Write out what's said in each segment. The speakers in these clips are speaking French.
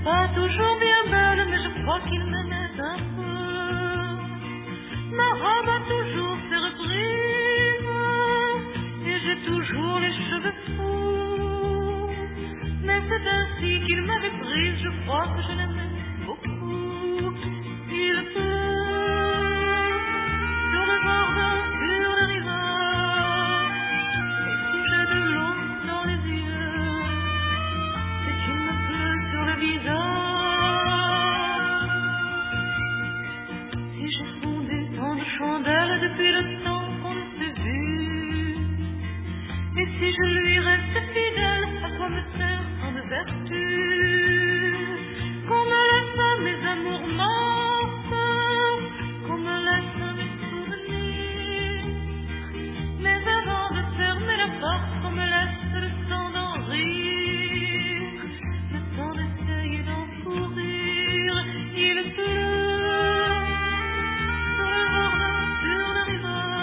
Pas toujours bien belle, mais je crois qu'il m'aimait un peu. Ma robe a toujours ses reprises, et j'ai toujours les cheveux fous. Mais c'est ainsi qu'il m'avait prise, je crois que je l'aimais beaucoup. Il pleut sur le jardin, sur le rivage, et si j'ai de l'eau dans les yeux, c'est qu'il me pleut sur le visage. Si j'ai fondé tant de chandelles depuis le temps qu'on ne s'est vu, et si je lui reste fidèle, à quoi me sert tant de vertu? Qu'on me laisse mes amours mortes, qu'on me laisse mes souvenirs, mais avant de fermer la porte, qu'on me laisse le temps d'en rire, le temps d'essayer d'en courir. Il pleut sur le jardin, sur le rivage,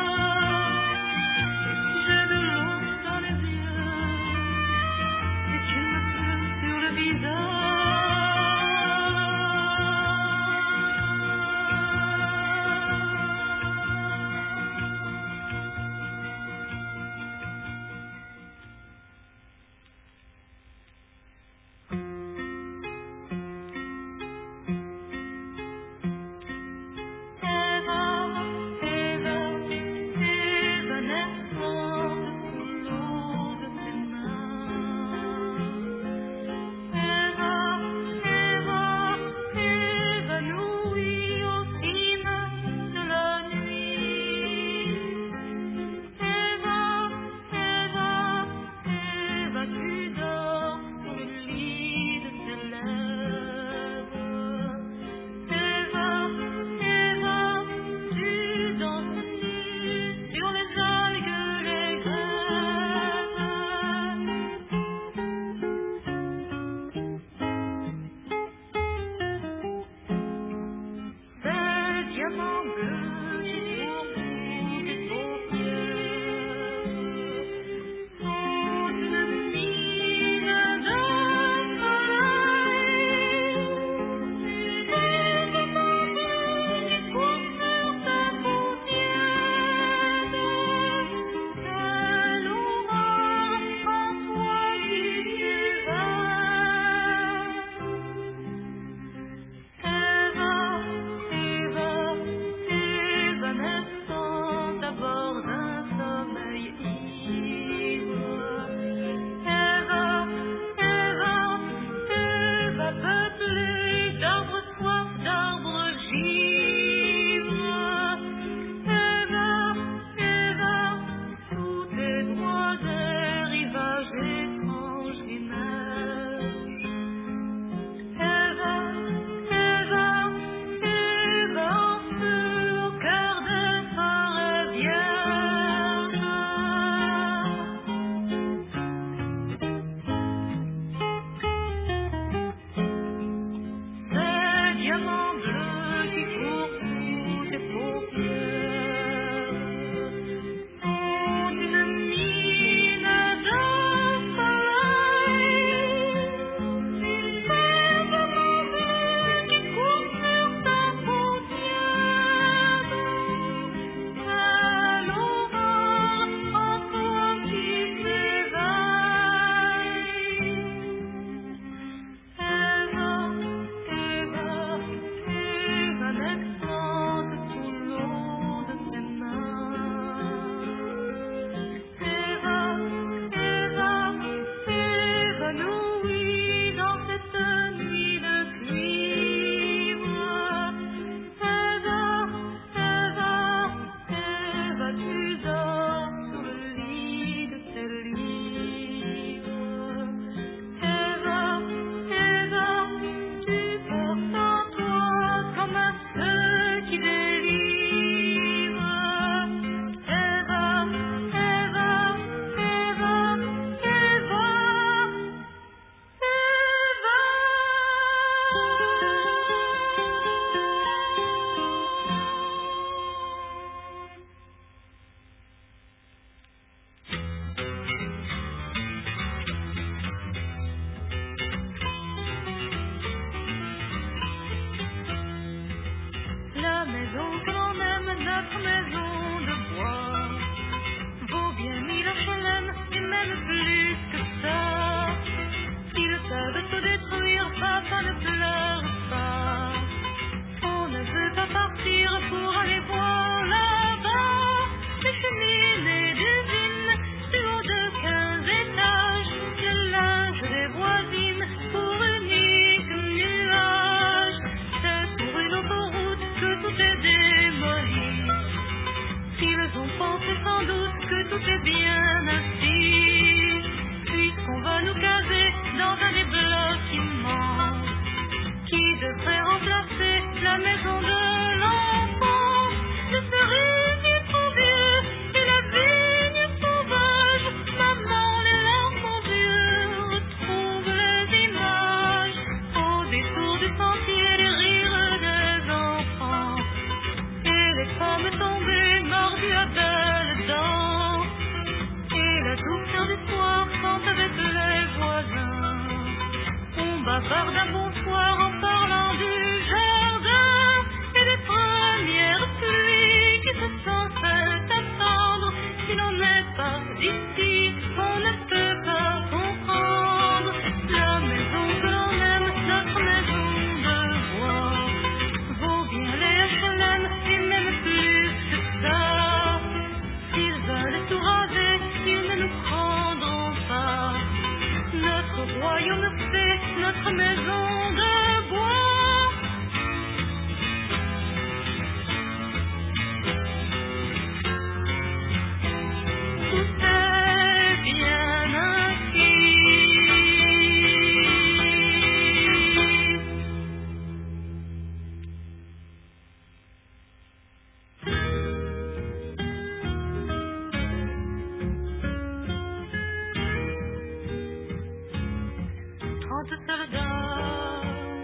30 soldats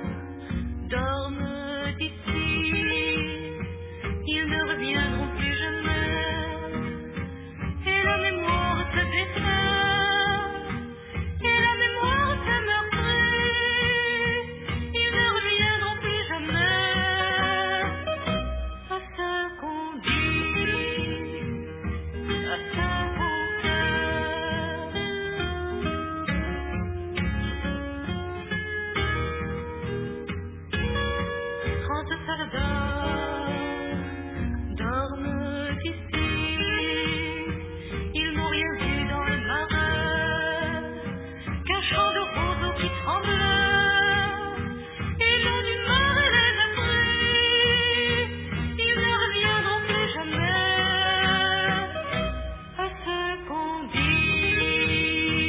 dorment ici. Ils ne reviendront plus jamais. Et la mémoire se défait. Et la mémoire se meurtrit. Ils ne reviendront plus jamais. À ce qu'on dit, à ce qu'on fait. 30 soldats dorment ici. Ils n'ont rien vu dans le marais qu'un champ de roseaux qui tremblait. Et l'eau du marais les a pris. Ils ne reviendront plus jamais. À ce qu'on dit.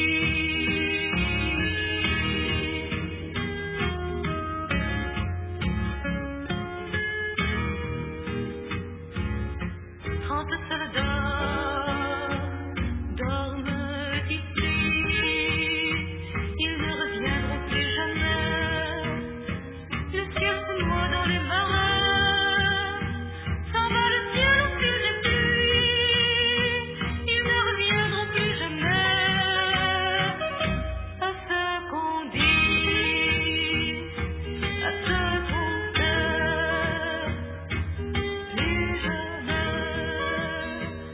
30 soldats dorment ici. Ils ne reviendront plus jamais. Le ciel se noie dans les marais. S'en va le ciel au fil des pluies. Ils ne reviendront plus jamais. À ce qu'on dit, à ce qu'on fait. Plus jamais.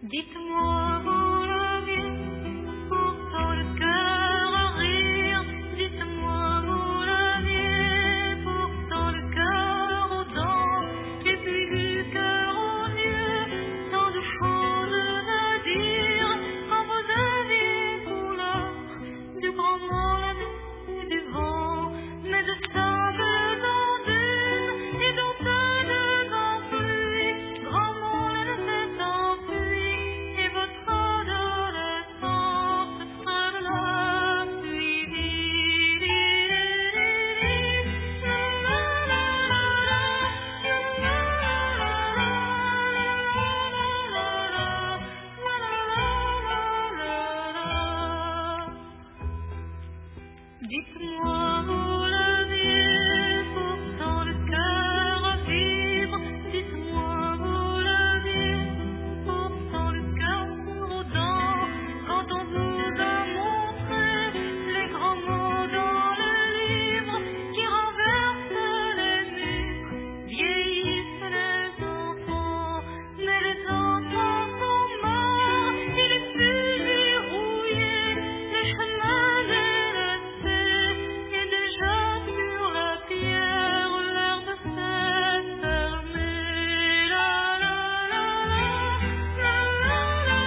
Dites-moi où la vie, pourtant le cœur à rire. Dites-moi où la vie, pourtant le cœur aux dents. Et puis du cœur aux yeux, tant de choses à dire. Quand vous aviez couleur du grand monde, la nuit, du vent, mais de sable dans dune et d'automne dans pluie. Grand monde ne s'est enfui. Et votre adolescence seule l'a suivi. Dites-moi où la vie, pourtant le cœur à vivre. Dites-moi où la vie, pourtant le cœur aux dents. Quand on vous a montré les grands mots dans le livre qui renversent les murs, vieillissent les enfants, mais les enfants sont morts et les fusils rouillés, les chemins délaissés, et déjà sur la pierre l'herbe s'est fermée. La la la la, la la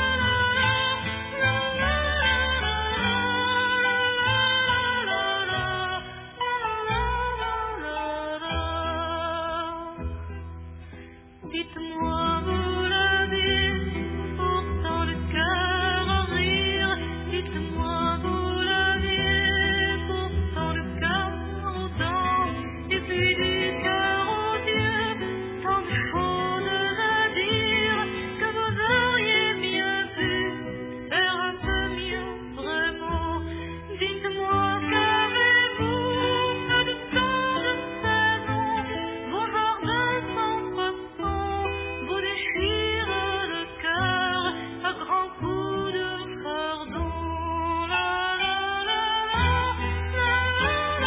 Dites-moi où la vie, pourtant le cœur à rire. Dites-moi où la vie, pourtant le cœur aux dents. Et puis du cœur aux yeux, tant de choses à dire que vous auriez bien pu faire un peu mieux, vraiment. Dites-moi qu'avez-vous fait de tant de saisons, vos jardins sans poissons vous déchirent le cœur à grands coups de chardon. La la la la, la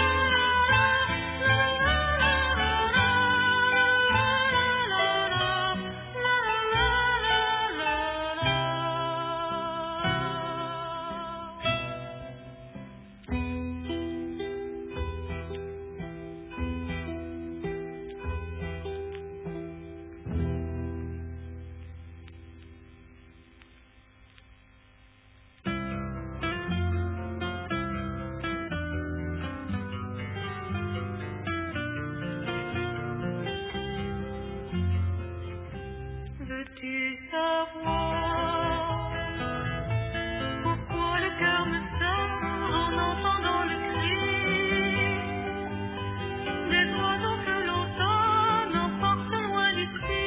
Veux-tu savoir pourquoi le cœur me sort en entendant le cri des oiseaux que l'automne emporte loin d'ici,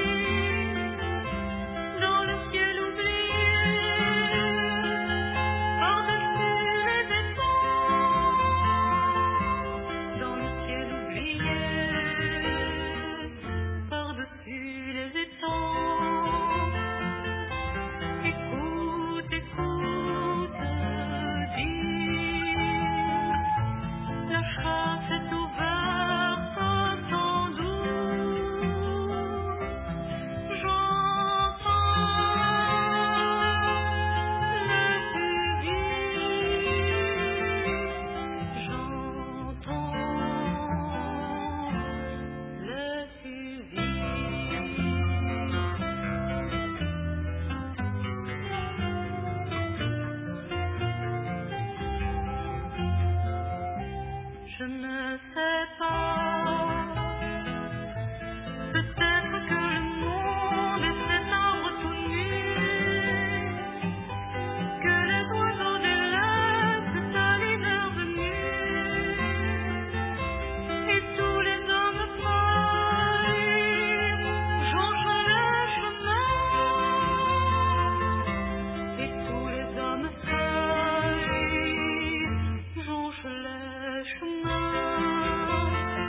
dans le ciel oublié, par-dessus les étangs, dans le ciel oublié, par-dessus les étangs. Écoute, écoute, dis, la chasse est ouverte sans doute. J'entends le fusil, j'entends le fusil. Je ne sais pas, peut-être que le monde est cet arbre tout nu, que les oiseaux délaissent à l'hiver venu, et tous les hommes feuilles jonchent le chemin, et tous les hommes feuilles jonchent les chemins.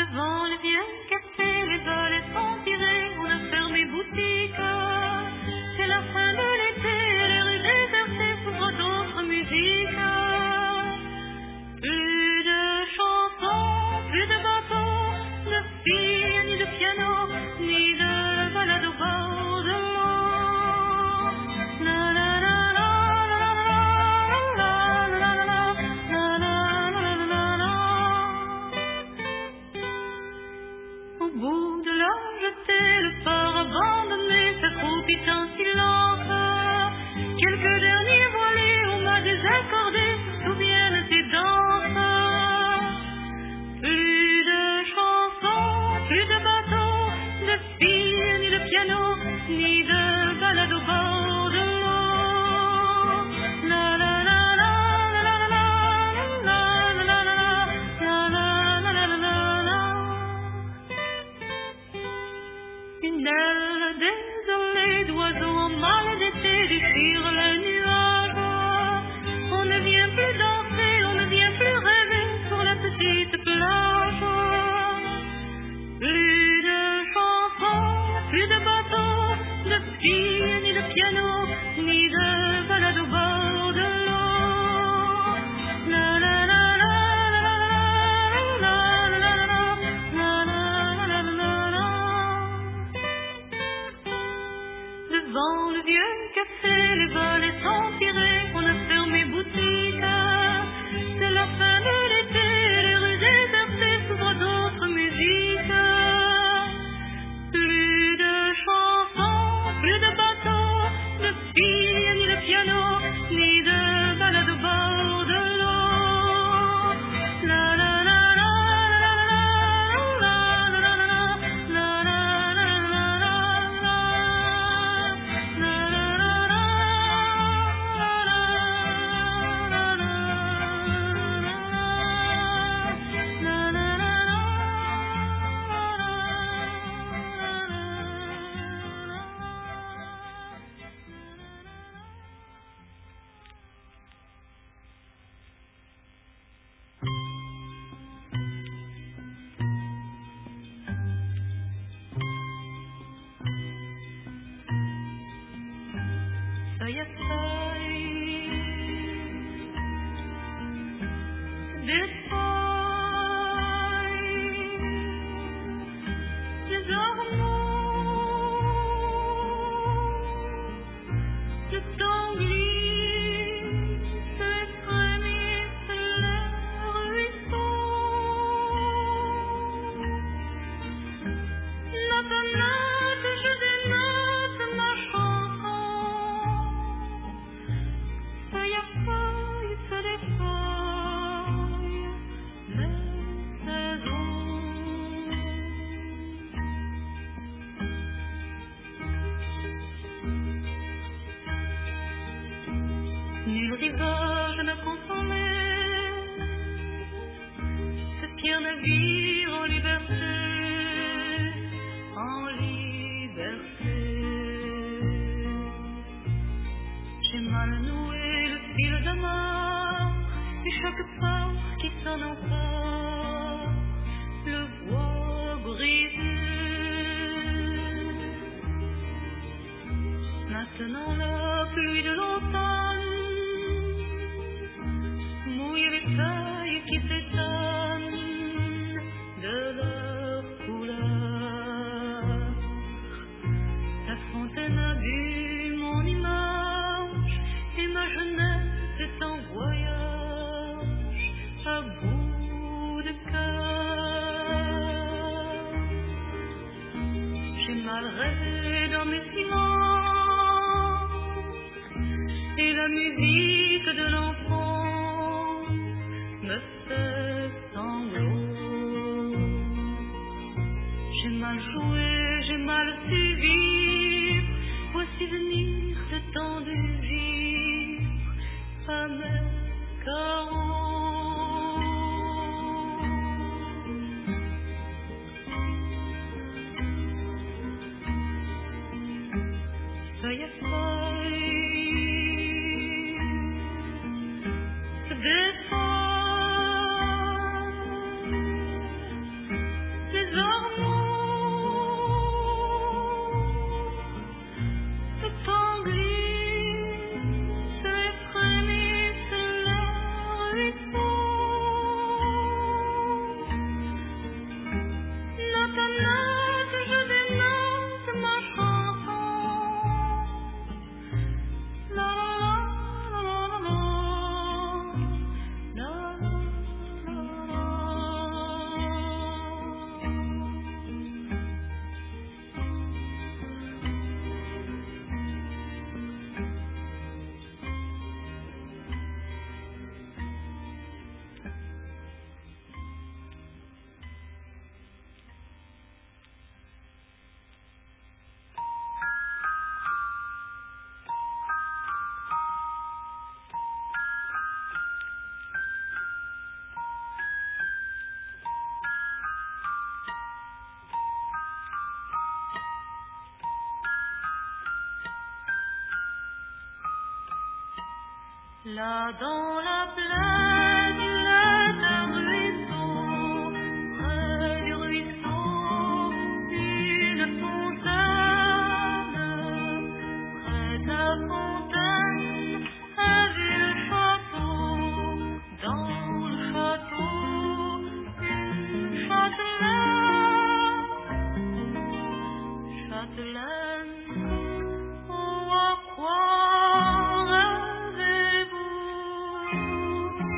Devant le vieux café, les volets sont tirés, on a fermé boutique. C'est la fin de l'été, les rues désertées s'ouvrent d'autres musiques. Plus de chansons, plus de bateaux, de filles, ni de piano, ni de balade au bord de l'eau. La la la la la la la la la la la la. Au bout de la jetée, le phare abandonné s'accroupit en silence. Quelques derniers volets, on m'a désaccordé, se souviennent des danses. Plus de chansons, plus de bateaux, de filles, ni de piano, ni de balade au bord de l'eau. La la la la la la la la la la la la la. Une aile désolée d'oiseaux en mal d'été déchire le nuage. On ne vient plus danser, on ne vient plus rêver sur la petite plage. Plus de chansons, plus de bateaux, de filles, ni de piano, ni de balade au bord de l'eau. La la la la la la la la la la la. Devant le vieux café, les volets sont tirés, on a fermé boutique. C'est la fin de l'été, les rues désertées s'ouvrent d'autres musiques. Plus de chansons, plus de bateaux, de filles, ni de piano, ni de balade au bord de l'eau. La la la la la la la la feuille à feuille, des feuilles, des ormeaux, le temps glisse et frémisse le ruisseau. Note à note, je dénote ma chanson. Feuille à feuille se défeuille mes saisons. Nul rivage ne consolait ce fier navire en liberté, en liberté. J'ai mal noué le fil d'amour et chaque porte qui sonne encore le bois brisé. Maintenant la pluie de l'automne mouille les feuilles qui s'étonnent de leur couleur. La fontaine a bu mon image et ma jeunesse est en voyage à bout de cœur. J'ai mal rêvé dans mes silences et la musique de l'enfant me fait sanglots. J'ai mal joué, j'ai mal su vivre, voici venir ce temps de vivre à mes 40. Feuille à feuille, Là dans la plaine, il est un ruisseau, près du ruisseau, une fontaine, près de la fontaine, un vieux château, dans le château, une châtelaine, oh à quoi rêvez-vous?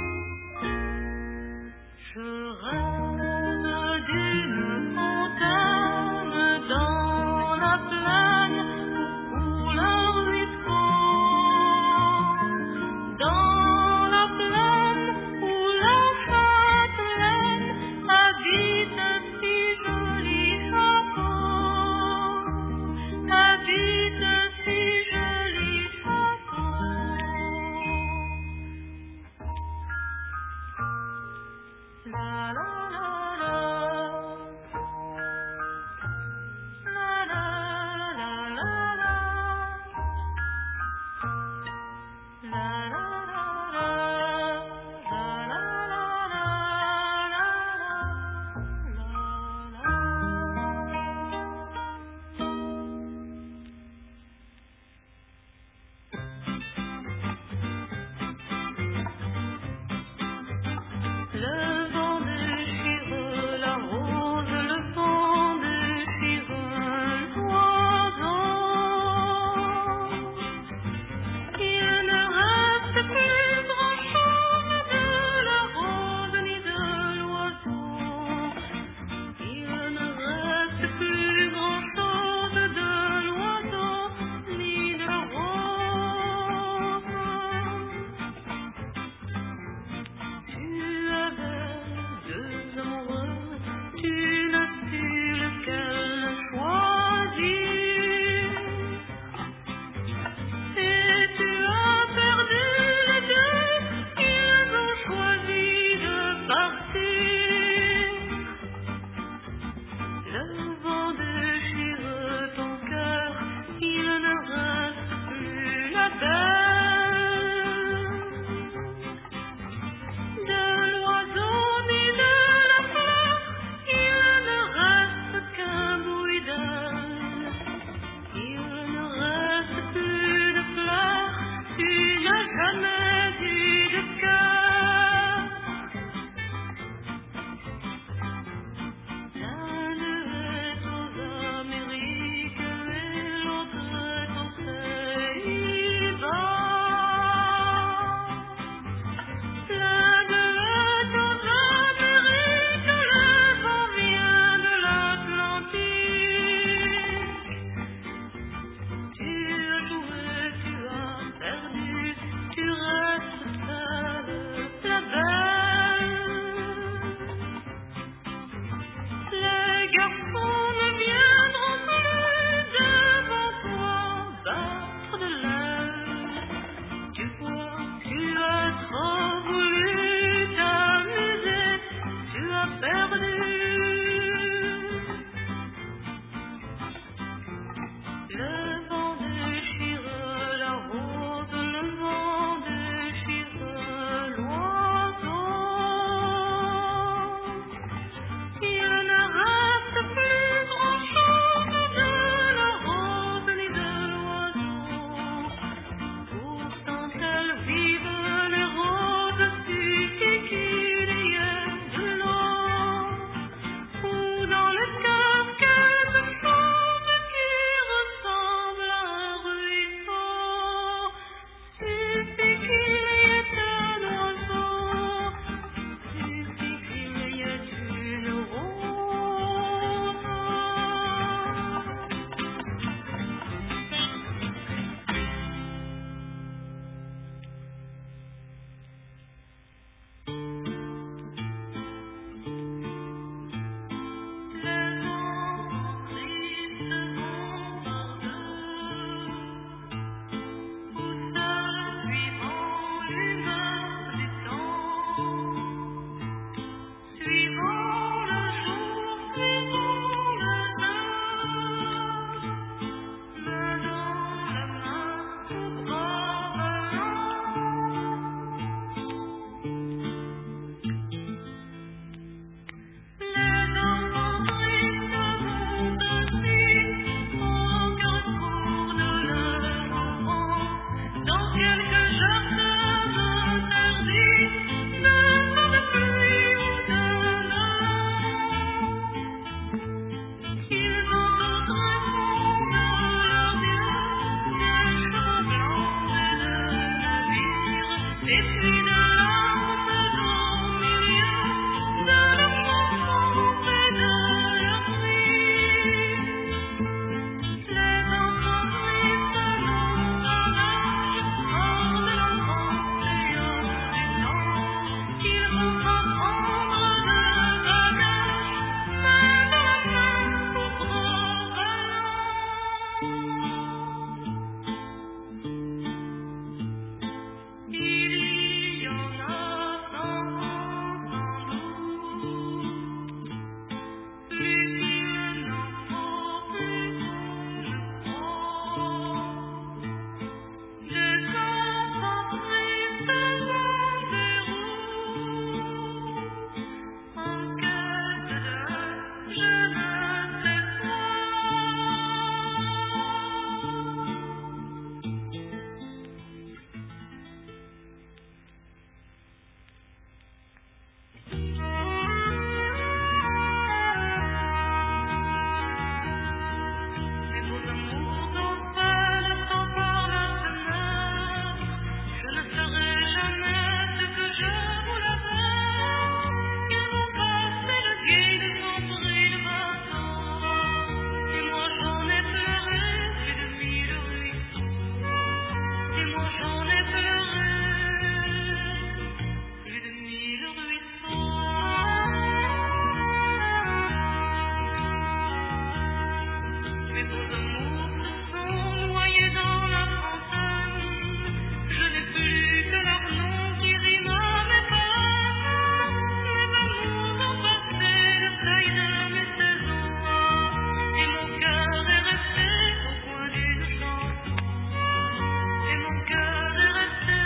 Mes beaux amours se sont noyés dans la fontaine. Je n'ai plus que leur nom qui rime à mes peines. Mes amours ont passé le seuil de mes saisons. Et mon cœur est resté au coin d'une chanson. Et mon cœur est resté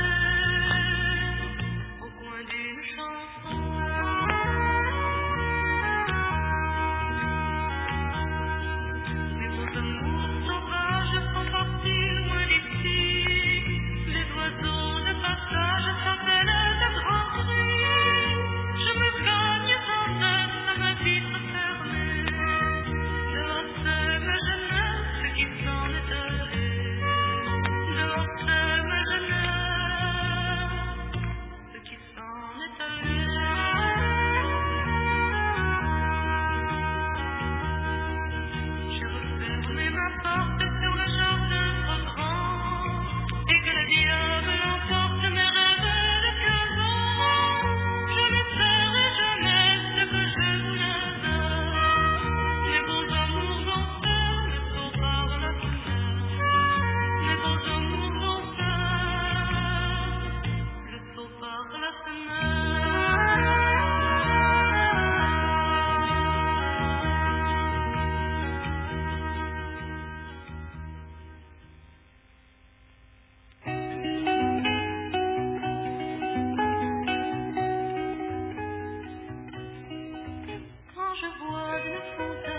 au coin d'une chanson. Mes beaux amours sauvages sont partis loin d'ici. Les oiseaux de passage s'appellent de grands cris. Je me gagne sans cesse à ma vitre fermée. Dehors c'est ma jeunesse qui s'en est allée. Dehors c'est ma jeunesse qui s'en est allée. J'ai refermé ma porte sur le jardin trop grand et que le diable emporte mes rêves de 15 ans. Je ne serai jamais ce que je voulais être. Mes beaux amours vont faire le saut par la fenêtre. Mes beaux amours vont faire le saut par la Quand je vois d'une fontaine